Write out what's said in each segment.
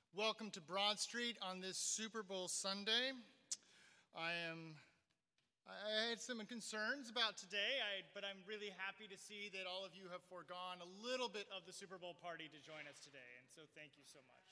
Welcome to Broad Street on this Super Bowl Sunday. I had some concerns about today, but I'm really happy to see that all of you have foregone a little bit of the Super Bowl party to join us today, and so thank you so much.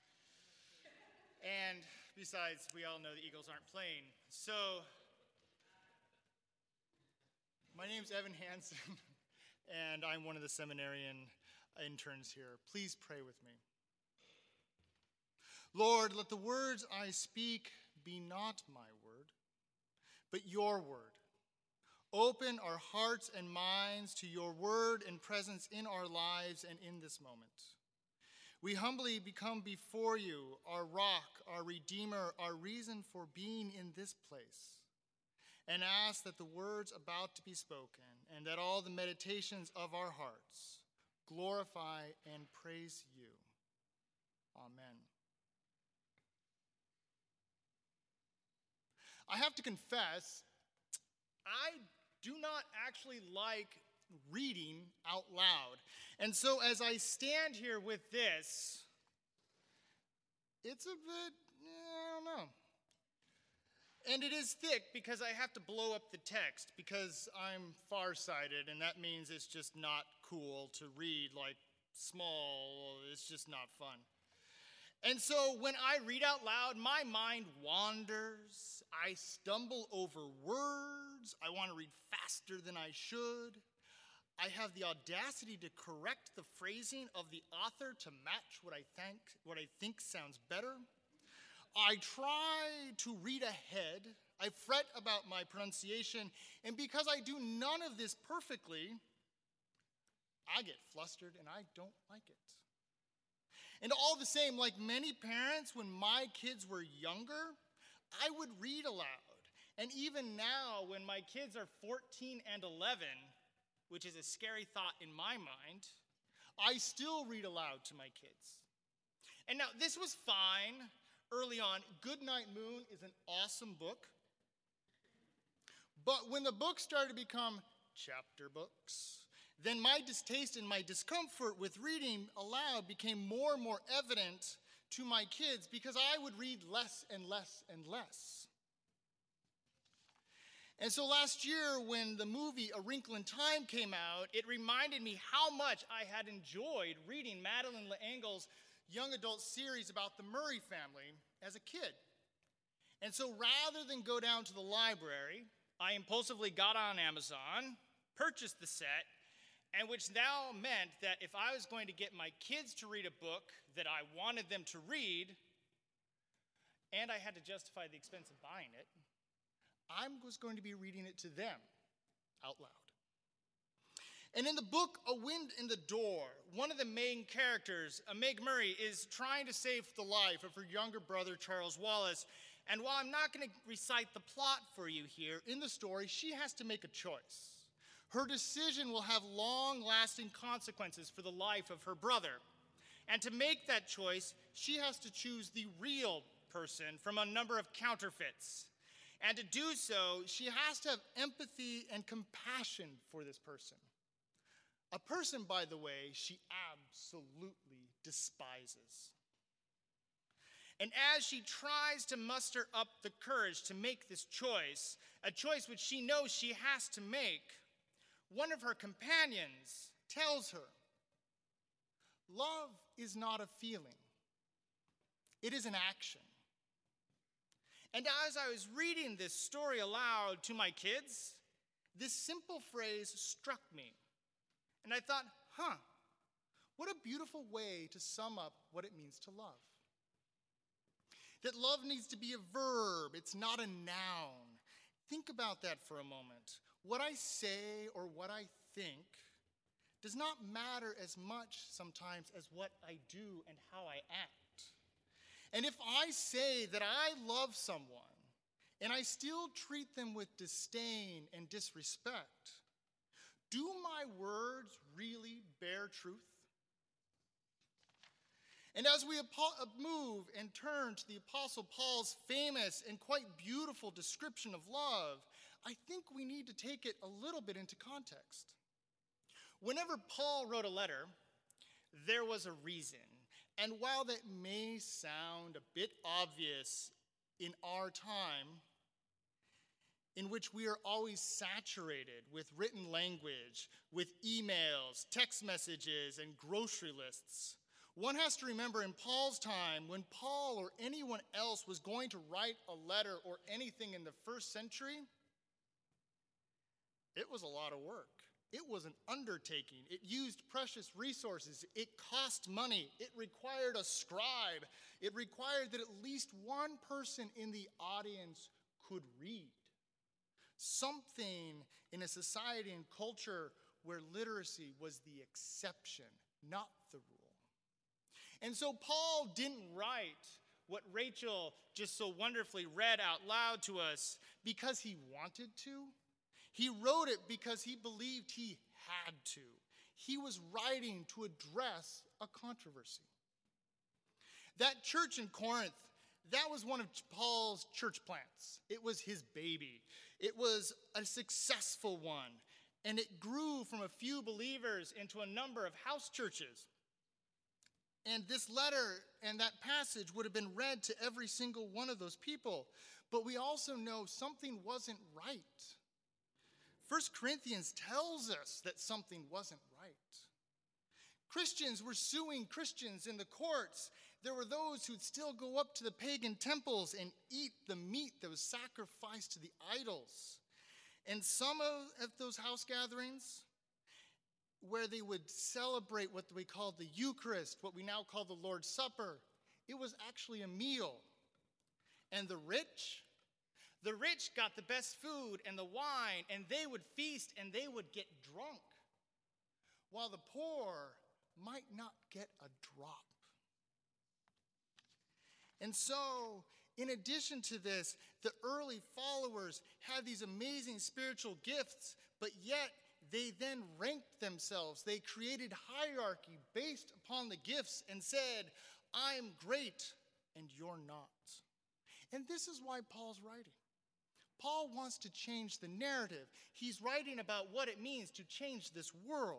And besides, we all know the Eagles aren't playing. So, my name's Evan Hansen, and I'm one of the seminarian interns here. Please pray with me. Lord, let the words I speak be not my word, but your word. Open our hearts and minds to your word and presence in our lives and in this moment. We humbly become before you, our rock, our redeemer, our reason for being in this place, and ask that the words about to be spoken and that all the meditations of our hearts glorify and praise you. Amen. I have to confess, I do not actually like reading out loud. And so as I stand here with this, it's a bit, I don't know. And it is thick because I have to blow up the text because I'm farsighted, and that means it's just not cool to read like small. It's just not fun. And so when I read out loud, my mind wanders. I stumble over words. I want to read faster than I should. I have the audacity to correct the phrasing of the author to match what I think sounds better. I try to read ahead. I fret about my pronunciation. And because I do none of this perfectly, I get flustered and I don't like it. And all the same, like many parents, when my kids were younger, I would read aloud. And even now, when my kids are 14 and 11, which is a scary thought in my mind, I still read aloud to my kids. And now, this was fine early on. Goodnight Moon is an awesome book. But when the books started to become chapter books, then my distaste and my discomfort with reading aloud became more and more evident to my kids because I would read less and less and less. And so last year when the movie A Wrinkle in Time came out, it reminded me how much I had enjoyed reading Madeleine L'Engle's young adult series about the Murray family as a kid. And so rather than go down to the library, I impulsively got on Amazon, purchased the set, and which now meant that if I was going to get my kids to read a book that I wanted them to read, and I had to justify the expense of buying it, I was going to be reading it to them out loud. And in the book, A Wind in the Door, one of the main characters, Meg Murray, is trying to save the life of her younger brother, Charles Wallace. And while I'm not going to recite the plot for you here, in the story, she has to make a choice. Her decision will have long-lasting consequences for the life of her brother. And to make that choice, she has to choose the real person from a number of counterfeits. And to do so, she has to have empathy and compassion for this person. A person, by the way, she absolutely despises. And as she tries to muster up the courage to make this choice, a choice which she knows she has to make, one of her companions tells her, love is not a feeling. It is an action. And as I was reading this story aloud to my kids, this simple phrase struck me. And I thought, what a beautiful way to sum up what it means to love. That love needs to be a verb, it's not a noun. Think about that for a moment. What I say or what I think does not matter as much sometimes as what I do and how I act. And if I say that I love someone and I still treat them with disdain and disrespect, do my words really bear truth? And as we move and turn to the Apostle Paul's famous and quite beautiful description of love, I think we need to take it a little bit into context. Whenever Paul wrote a letter, there was a reason. And while that may sound a bit obvious in our time, in which we are always saturated with written language, with emails, text messages, and grocery lists, one has to remember in Paul's time, when Paul or anyone else was going to write a letter or anything in the first century, it was a lot of work. It was an undertaking. It used precious resources. It cost money. It required a scribe. It required that at least one person in the audience could read. Something in a society and culture where literacy was the exception, not the rule. And so Paul didn't write what Rachel just so wonderfully read out loud to us because he wanted to. He wrote it because he believed he had to. He was writing to address a controversy. That church in Corinth, that was one of Paul's church plants. It was his baby. It was a successful one, and it grew from a few believers into a number of house churches. And this letter and that passage would have been read to every single one of those people. But we also know something wasn't right. 1 Corinthians tells us that something wasn't right. Christians were suing Christians in the courts. There were those who'd still go up to the pagan temples and eat the meat that was sacrificed to the idols. And some of those house gatherings, where they would celebrate what we called the Eucharist, what we now call the Lord's Supper, it was actually a meal. And the rich got the best food and the wine, and they would feast and they would get drunk, while the poor might not get a drop. And so, in addition to this, the early followers had these amazing spiritual gifts, but yet they then ranked themselves. They created hierarchy based upon the gifts and said, I'm great and you're not. And this is why Paul's writing. Paul wants to change the narrative. He's writing about what it means to change this world.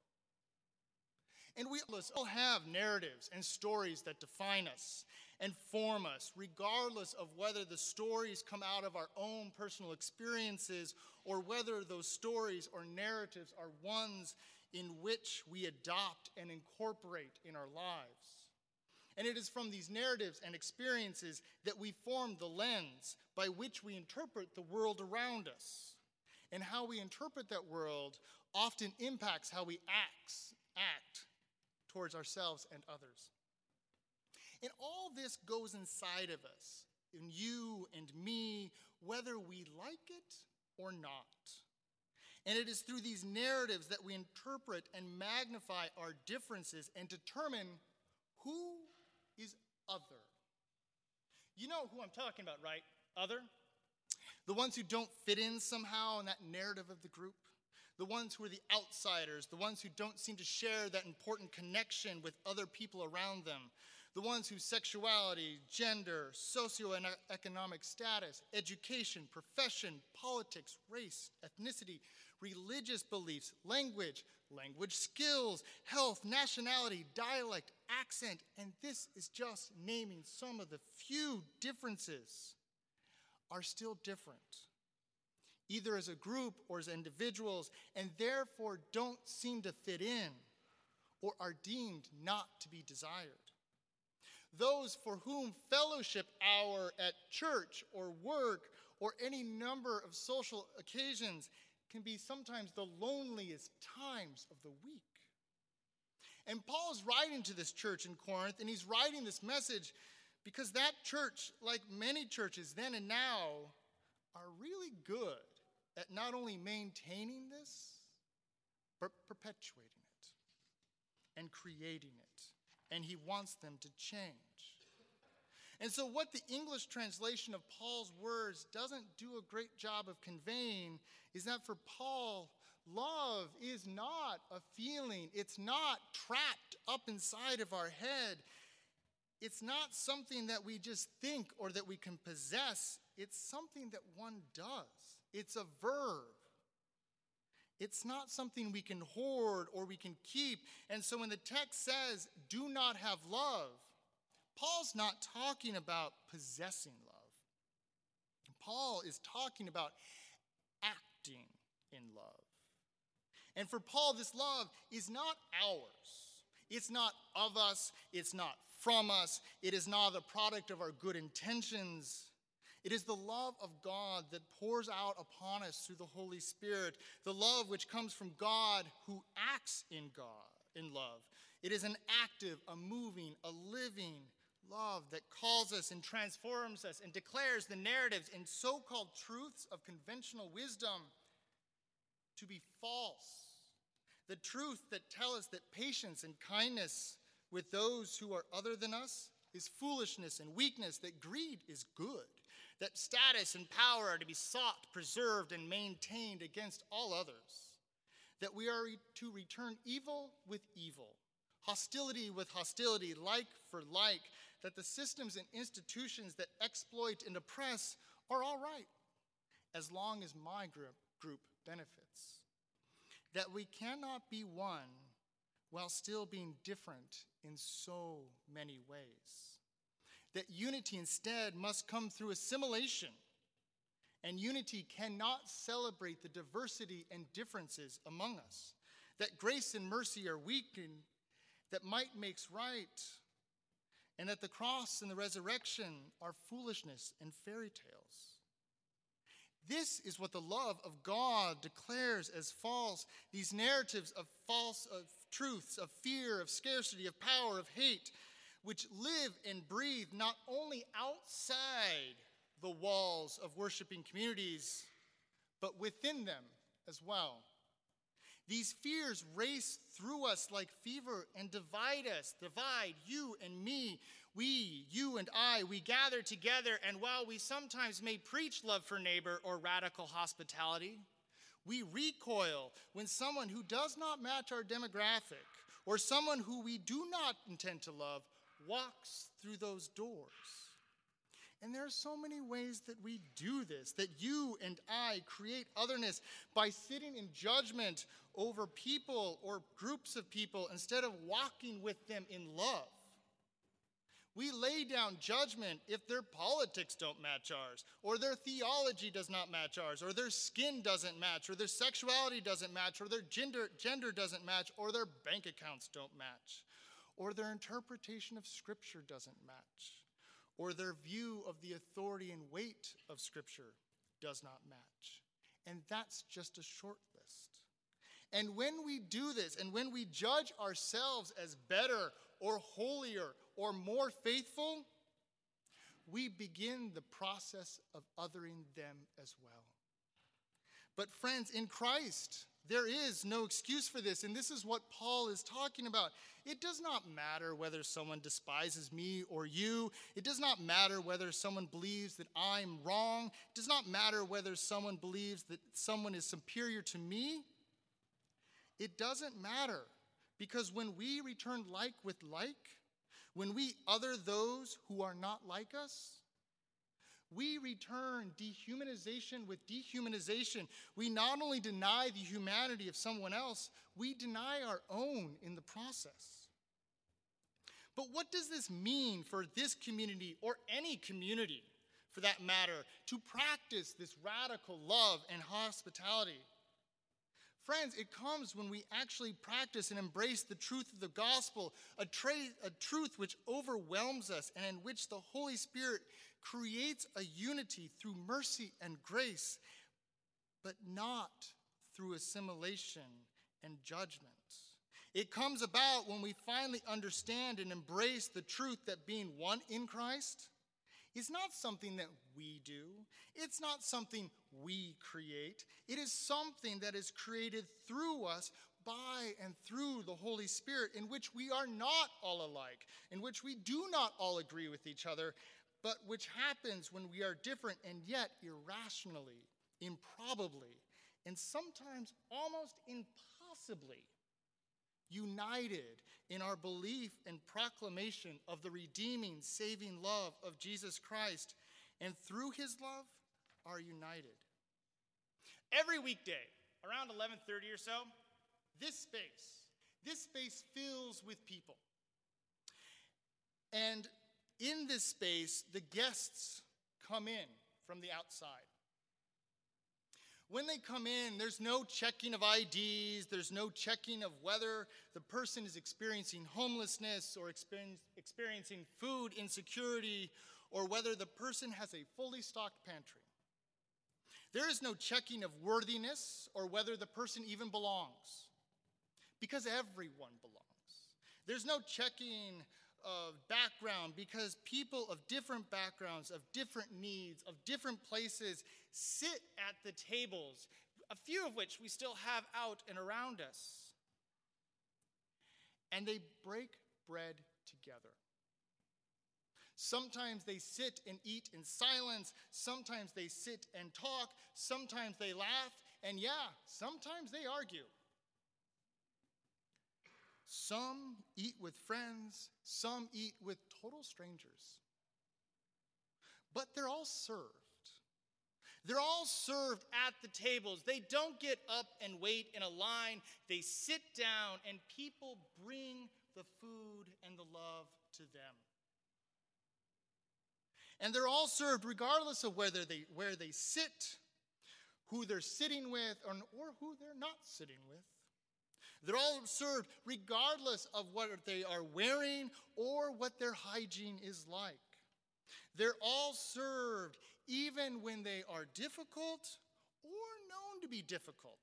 And we all have narratives and stories that define us and form us, regardless of whether the stories come out of our own personal experiences or whether those stories or narratives are ones in which we adopt and incorporate in our lives. And it is from these narratives and experiences that we form the lens by which we interpret the world around us. And how we interpret that world often impacts how we act towards ourselves and others. And all this goes inside of us, in you and me, whether we like it or not. And it is through these narratives that we interpret and magnify our differences and determine who is other. You know who I'm talking about, right? Other? The ones who don't fit in somehow in that narrative of the group. The ones who are the outsiders. The ones who don't seem to share that important connection with other people around them. The ones whose sexuality, gender, socioeconomic status, education, profession, politics, race, ethnicity, religious beliefs, language skills, health, nationality, dialect, accent, and this is just naming some of the few differences, are still different, either as a group or as individuals, and therefore don't seem to fit in or are deemed not to be desired. Those for whom fellowship hour at church or work or any number of social occasions can be sometimes the loneliest times of the week. And Paul's writing to this church in Corinth, and he's writing this message because that church, like many churches then and now, are really good at not only maintaining this, but perpetuating it and creating it. And he wants them to change. And so what the English translation of Paul's words doesn't do a great job of conveying is that for Paul, love is not a feeling. It's not trapped up inside of our head. It's not something that we just think or that we can possess. It's something that one does. It's a verb. It's not something we can hoard or we can keep. And so when the text says, do not have love, Paul's not talking about possessing love. Paul is talking about acting in love. And for Paul, this love is not ours. It's not of us. It's not from us. It is not the product of our good intentions. It is the love of God that pours out upon us through the Holy Spirit, the love which comes from God who acts in love. It is an active, a moving, a living love that calls us and transforms us and declares the narratives and so-called truths of conventional wisdom to be false. The truth that tell us that patience and kindness with those who are other than us is foolishness and weakness, that greed is good, that status and power are to be sought, preserved, and maintained against all others, that we are to return evil with evil, hostility with hostility, like for like, that the systems and institutions that exploit and oppress are all right, as long as my group benefits. That we cannot be one while still being different in so many ways. That unity instead must come through assimilation, and unity cannot celebrate the diversity and differences among us. That grace and mercy are weakened, that might makes right, and that the cross and the resurrection are foolishness and fairy tales. This is what the love of God declares as false. These narratives of false of truths, of fear, of scarcity, of power, of hate, which live and breathe not only outside the walls of worshiping communities, but within them as well. These fears race through us like fever and divide us, divide you and me. We, you and I, we gather together, and while we sometimes may preach love for neighbor or radical hospitality, we recoil when someone who does not match our demographic or someone who we do not intend to love walks through those doors. And there are so many ways that we do this, that you and I create otherness by sitting in judgment over people or groups of people instead of walking with them in love. We lay down judgment if their politics don't match ours, or their theology does not match ours, or their skin doesn't match, or their sexuality doesn't match, or their gender doesn't match, or their bank accounts don't match, or their interpretation of Scripture doesn't match, or their view of the authority and weight of Scripture does not match. And that's just a short list. And when we do this, and when we judge ourselves as better or holier or more faithful, we begin the process of othering them as well. But friends, in Christ, there is no excuse for this, and this is what Paul is talking about. It does not matter whether someone despises me or you. It does not matter whether someone believes that I'm wrong. It does not matter whether someone believes that someone is superior to me. It doesn't matter, because when we return like with like, when we other those who are not like us, we return dehumanization with dehumanization. We not only deny the humanity of someone else, we deny our own in the process. But what does this mean for this community, or any community for that matter, to practice this radical love and hospitality? Friends, it comes when we actually practice and embrace the truth of the gospel, a truth which overwhelms us and in which the Holy Spirit creates a unity through mercy and grace, but not through assimilation and judgment. It comes about when we finally understand and embrace the truth that being one in Christ is not something that we do. It's not something we create. It is something that is created through us by and through the Holy Spirit, in which we are not all alike, in which we do not all agree with each other, but which happens when we are different and yet irrationally, improbably, and sometimes almost impossibly united in our belief and proclamation of the redeeming, saving love of Jesus Christ, and through his love are united. Every weekday, around 11:30 or so, this space fills with people. And in this space, the guests come in from the outside. When they come in, there's no checking of IDs, there's no checking of whether the person is experiencing homelessness or experiencing food insecurity, or whether the person has a fully stocked pantry. There is no checking of worthiness or whether the person even belongs, because everyone belongs. There's no checking of background, because people of different backgrounds, of different needs, of different places sit at the tables, a few of which we still have out and around us. And they break bread together. Sometimes they sit and eat in silence. Sometimes they sit and talk. Sometimes they laugh. And yeah, sometimes they argue. Some eat with friends. Some eat with total strangers. But they're all served. They're all served at the tables. They don't get up and wait in a line. They sit down, and people bring the food and the love to them. And they're all served regardless of where they sit, who they're sitting with, or who they're not sitting with. They're all served regardless of what they are wearing or what their hygiene is like. They're all served even when they are difficult or known to be difficult.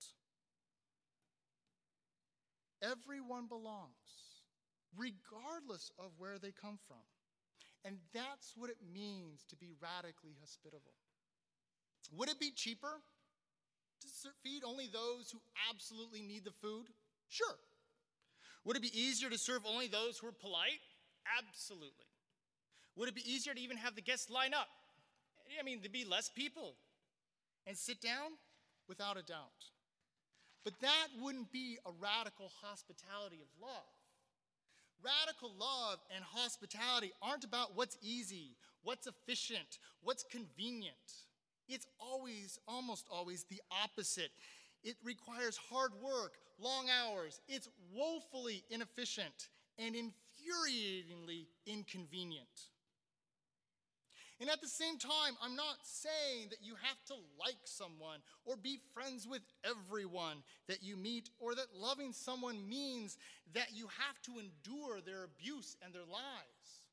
Everyone belongs, regardless of where they come from. And that's what it means to be radically hospitable. Would it be cheaper to feed only those who absolutely need the food? Sure. Would it be easier to serve only those who are polite? Absolutely. Would it be easier to even have the guests line up? There'd be less people. And sit down? Without a doubt. But that wouldn't be a radical hospitality of love. Radical love and hospitality aren't about what's easy, what's efficient, what's convenient. It's almost always the opposite. It requires hard work, long hours. It's woefully inefficient and infuriatingly inconvenient. And at the same time, I'm not saying that you have to like someone or be friends with everyone that you meet, or that loving someone means that you have to endure their abuse and their lies.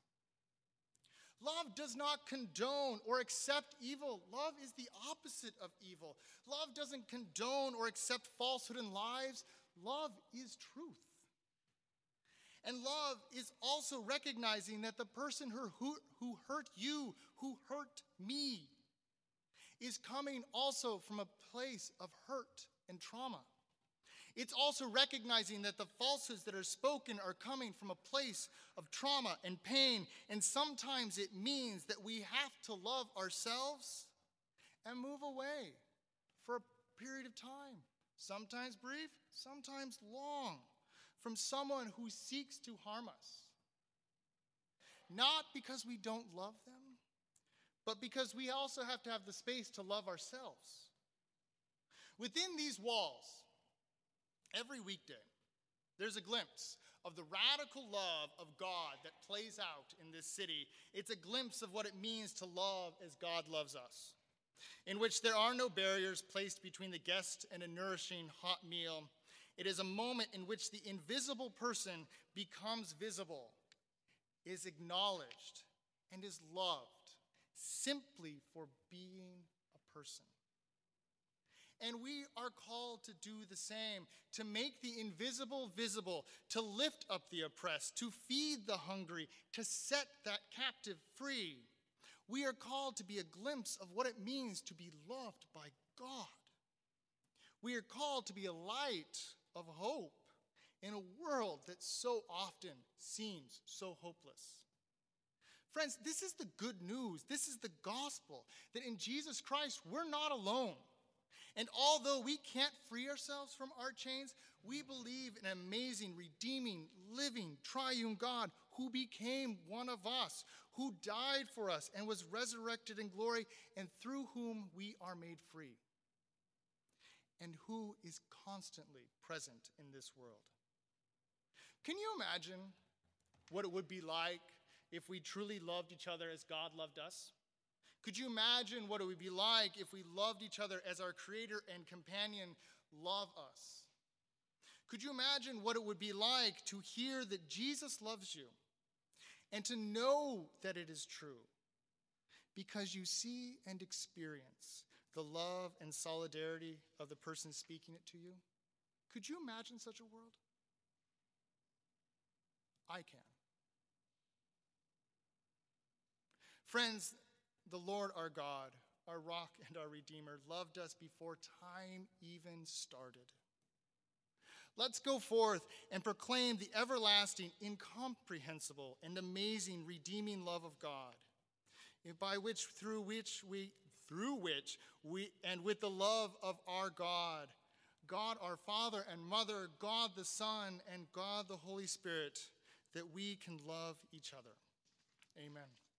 Love does not condone or accept evil. Love is the opposite of evil. Love doesn't condone or accept falsehood and lies. Love is truth. And love is also recognizing that the person who hurt you, who hurt me, is coming also from a place of hurt and trauma. It's also recognizing that the falsehoods that are spoken are coming from a place of trauma and pain, and sometimes it means that we have to love ourselves and move away for a period of time, sometimes brief, sometimes long, from someone who seeks to harm us. Not because we don't love them, but because we also have to have the space to love ourselves. Within these walls, every weekday, there's a glimpse of the radical love of God that plays out in this city. It's a glimpse of what it means to love as God loves us, in which there are no barriers placed between the guest and a nourishing hot meal. It is a moment in which the invisible person becomes visible, is acknowledged, and is loved simply for being a person. And we are called to do the same, to make the invisible visible, to lift up the oppressed, to feed the hungry, to set that captive free. We are called to be a glimpse of what it means to be loved by God. We are called to be a light of hope in a world that so often seems so hopeless. Friends, this is the good news. This is the gospel, that in Jesus Christ, we're not alone. And although we can't free ourselves from our chains, we believe in an amazing, redeeming, living, triune God who became one of us, who died for us and was resurrected in glory, and through whom we are made free. and who is constantly present in this world. Can you imagine what it would be like if we truly loved each other as God loved us? Could you imagine what it would be like if we loved each other as our Creator and companion loved us? Could you imagine what it would be like to hear that Jesus loves you and to know that it is true because you see and experience the love and solidarity of the person speaking it to you? Could you imagine such a world? I can. Friends, the Lord our God, our rock and our Redeemer, loved us before time even started. Let's go forth and proclaim the everlasting, incomprehensible, and amazing redeeming love of God, through which we, and with the love of our God, God our Father and Mother, God the Son, and God the Holy Spirit, that we can love each other. Amen.